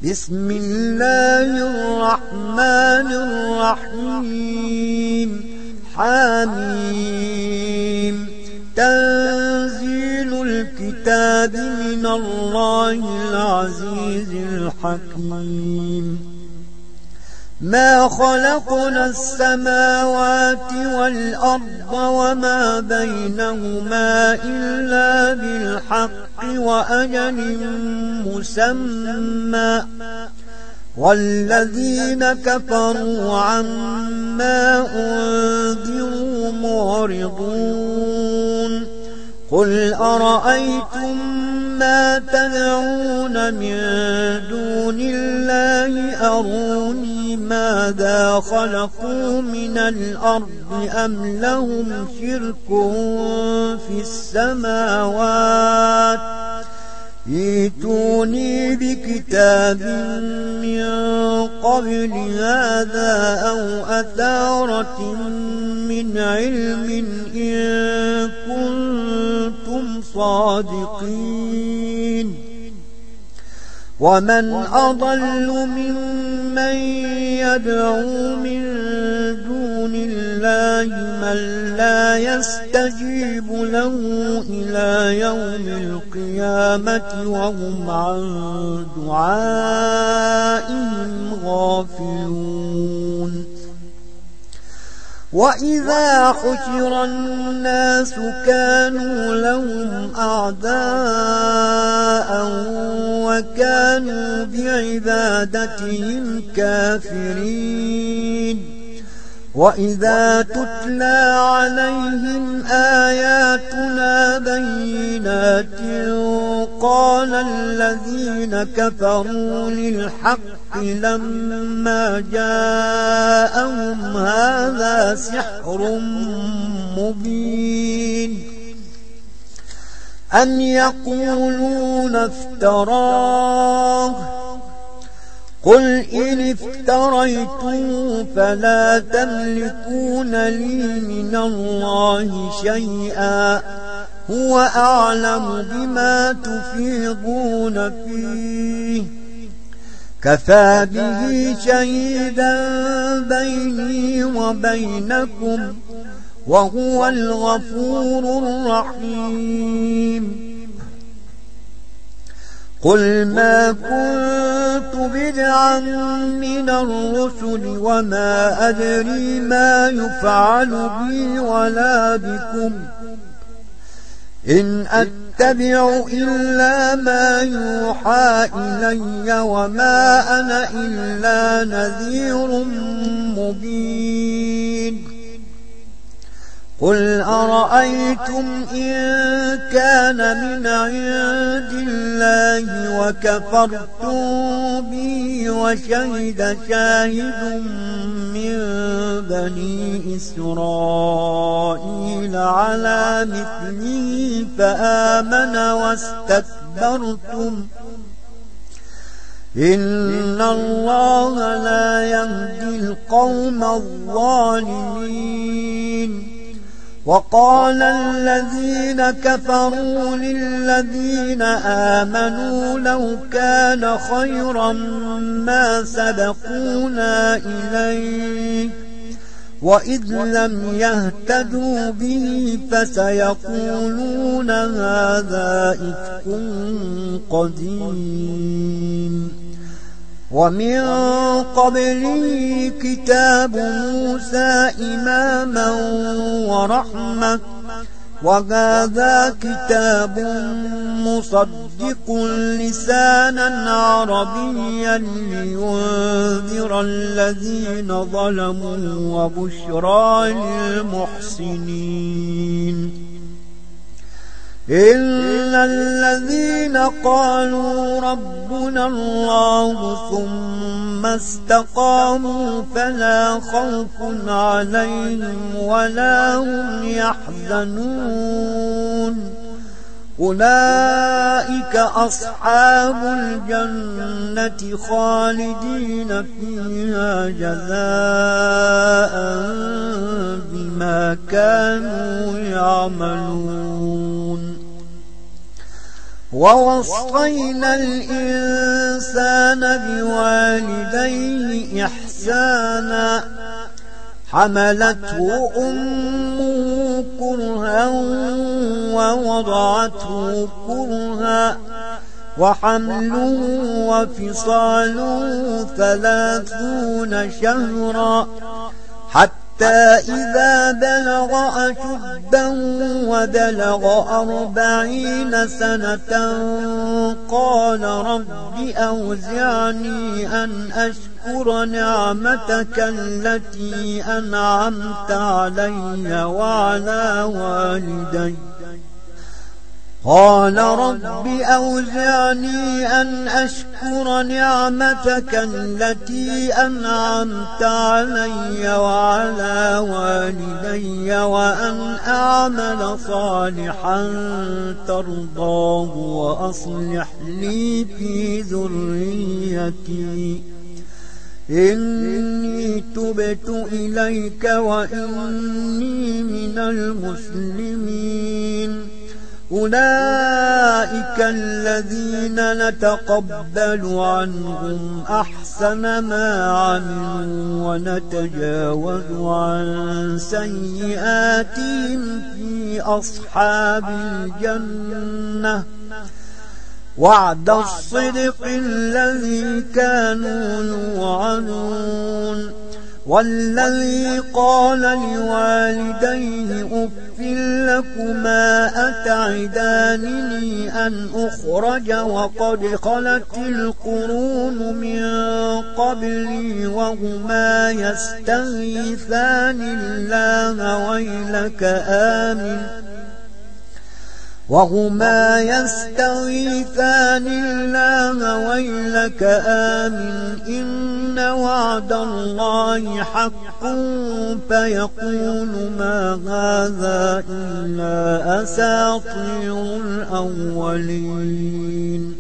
بسم الله الرحمن الرحيم حميم تنزيل الكتاب من الله العزيز الحكيم ما خلقنا السماوات والأرض وما بينهما إلا بالحق وأجل مسمى والذين كفروا عما أنذروا معرضون قل أرأيتم ما تدعون من دون الله أروني ماذا خلقوا من الأرض أم لهم شرك في السماوات ائتوني بكتاب من قبل هذا أو أثارة من علم إن كنتم صادقين ومن أضل ممن يدعو من دون الله من لا يستجيب له إلى يوم القيامة وهم عن دعائهم غافلون وإذا حشر الناس كانوا لهم أعداء وكانوا بعبادتهم كافرين وإذا تتلى عليهم آياتنا بينات قال الذين كفروا للحق لما جاءهم هذا سحر مبين أم يقولون افتراه قل إن افتريته فلا تملكون لي من الله شيئا هو أعلم بما تفيضون فيه كفى به شهيدا بيني وبينكم وهو الغفور الرحيم قل ما كنت بدعا من الرسل وما أدري ما يفعل بي ولا بكم إن أتبع إلا ما يوحى إلي وما أنا إلا نذير مبين قل أرأيتم إن كان من عند الله وكفرتم به وشهد شاهد من بني إسرائيل على مثله فآمن واستكبرتم إن الله لا يهدي القوم الظالمين وقال الذين كفروا للذين آمنوا لو كان خيرا ما سبقونا إليه وإذ لم يهتدوا به فسيقولون هذا إفك قديم ومن قبله كتاب موسى إماما ورحمة وهذا كتاب مصدق لسانا عربيا لينذر الذين ظلموا وبشرى للمحسنين إن الذين قالوا ربنا الله ثم استقاموا فلا خوف عليهم ولا هم يحزنون أولئك أصحاب الجنة خالدين فيها جزاء بما كانوا يعملون ووصينا الإنسان بوالديه إحسانا حملته أمه كرها ووضعته كرها وحمله وفصاله 30 شهرا حتى إذا بلغ أشده وبلغ 40 سنة قال رب أوزعني أن أشكر نعمتك التي أنعمت علي وعلى والدي قال رب أوزعني أن أشكر نعمتك التي أنعمت علي وعلى والدي وأن أعمل صالحا ترضاه وأصلح لي في ذريتي إني تبت إليك وإني من المسلمين أولئك الذين نتقبل عنهم أحسن ما عملوا ونتجاوز عن سيئاتهم في أصحاب الجنة وعد الصدق الذي كانوا يوعدون والذي قال لوالديه أف لكما أتعدانني أن أخرج وقد خلت القرون من قبلي وهما يستغيثان الله ويلك آمن إن وعد الله حق فيقول ما هذا إلا أساطير الأولين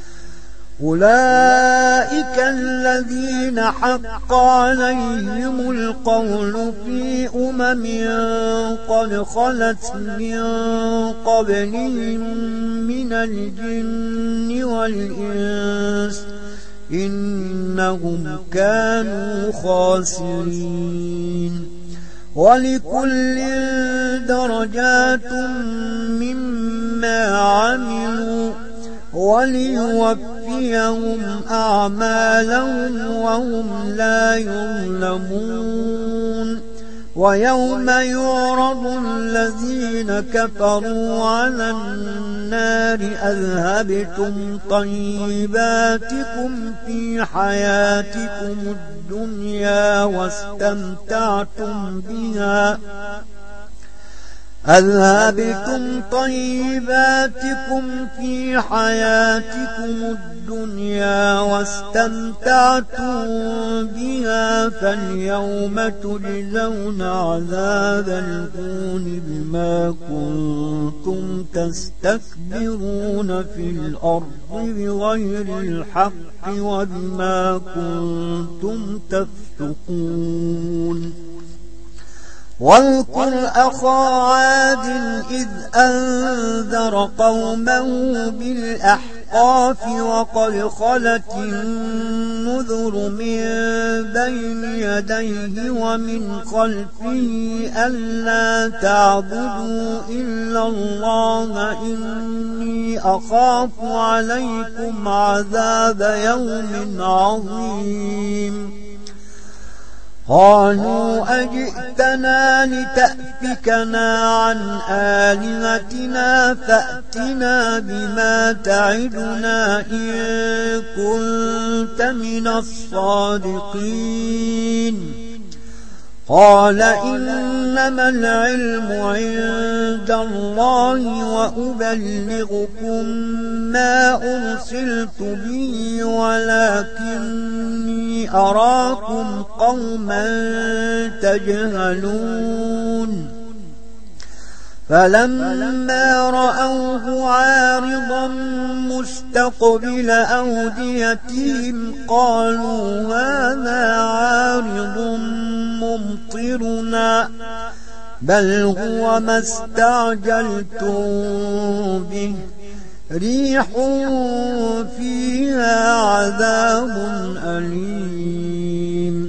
أولئك الذين حق عليهم القول في قد خلت من قبلهم من الجن والإنس إنهم كانوا خاسرين ولكل درجات مما عملوا وليوفيهم أعمالهم وهم لا يظلمون ويوم يعرض الذين كفروا على النار أذهبتم طيباتكم في حياتكم الدنيا واستمتعتم بها فاليوم تجزون عذاب الهون بما كنتم تستكبرون في الأرض بغير الحق وبما كنتم تفسقون واذكر أخا عاد إذ أنذر قومه بالأحقاف وقد خلت النذر من بين يديه ومن خلفه ألا تعبدوا إلا الله إني أخاف عليكم عذاب يوم عظيم قالوا أجئتنا لتأفكنا عن آلهتنا فأتنا بما تعدنا إن كنت من الصادقين قال إنما العلم عند الله وأبلغكم ما أرسلت به ولكني أراكم قوما تجهلون فلما رأوه عارضا مستقبل أوديتهم قالوا هذا عارض ممطرنا بل هو ما استعجلتم به ريح فيها عذاب أليم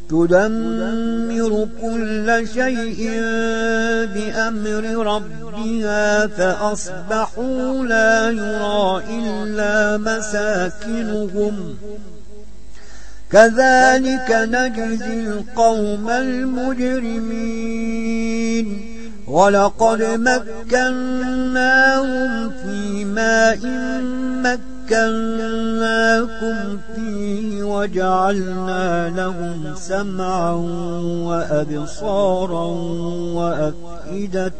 تدمر كل شيء بأمر ربها فأصبحوا لا يرى إلا مساكنهم كذلك نجزي القوم المجرمين ولقد مكناهم في ماء مكناكم فيه وجعلنا لهم سمعا وأبصارا وأفئدة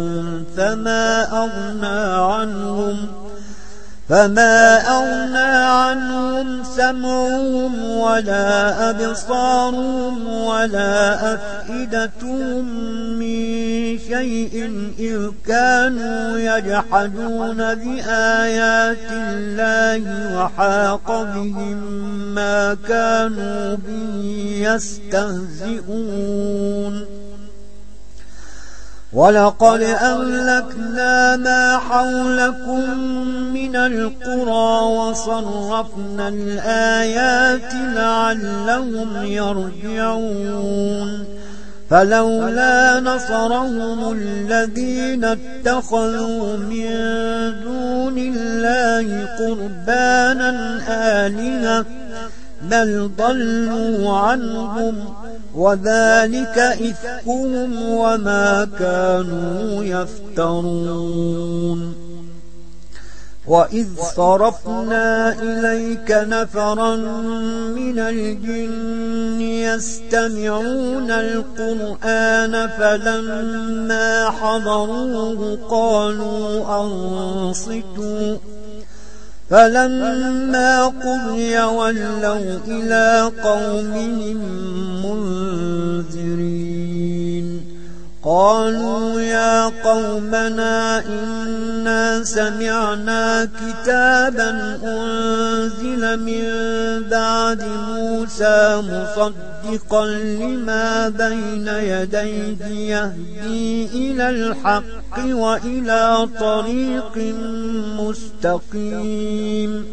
فما أغنى عنهم سمعهم ولا أبصارهم ولا أفئدتهم من شيء إذ كانوا يجحدون بآيات الله وحاق بهم ما كانوا به يستهزئون ولقد أهلكنا ما حولكم من القرى وصرفنا الآيات لعلهم يرجعون فلولا نصرهم الذين اتخذوا من دون الله قربانا آلهة بل ضلوا عنهم وذلك إفكهم وما كانوا يفترون وإذ صرفنا إليك نفرا من الجن يستمعون القرآن فلما حضروه قالوا أنصتوا فلما قضي ولوا إلى قومهم منذرين قالوا يا قومنا إنا سمعنا كتابا أنزل من بعد موسى مصدقا لما بين يديه يهدي إلى الحق وإلى طريق مستقيم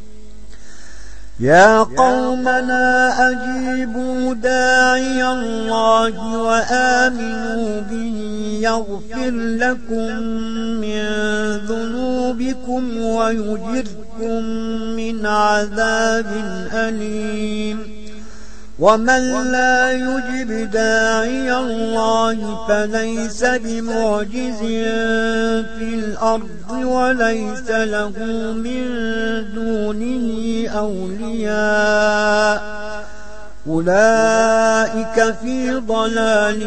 يا قومنا أجيبوا داعي الله وآمنوا به يغفر لكم من ذنوبكم ويجركم من عذاب أليم ومن لا يجب داعي الله فليس بمعجز في الأرض وليس له من دونه أولياء أولئك في ضلال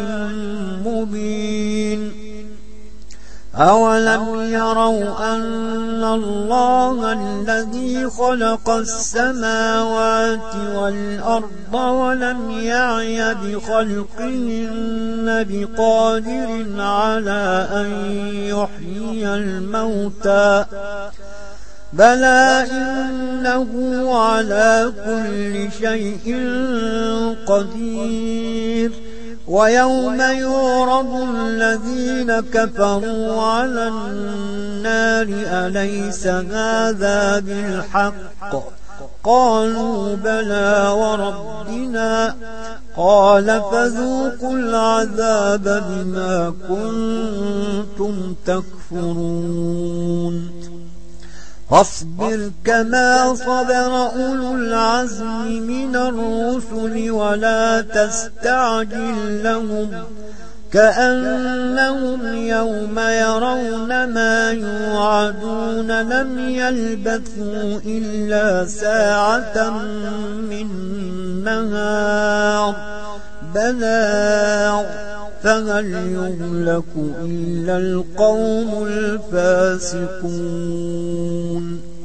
مبين أولم يروا أن الله الذي خلق السماوات والأرض ولم يعي بخلقهن بقادر على أن يحيي الموتى بلى إنه على كل شيء قدير ويوم يعرض الذين كفروا على النار أليس هذا بالحق قالوا بلى وربنا قال فذوقوا العذاب بما كنتم تكفرون فاصبر كما صبر أولو العزم من الرسل ولا تستعجل لهم كأنهم يوم يرون ما يوعدون لم يلبثوا إلا ساعة من نهار بلاغ فهل يهلك إلا القوم الفاسقون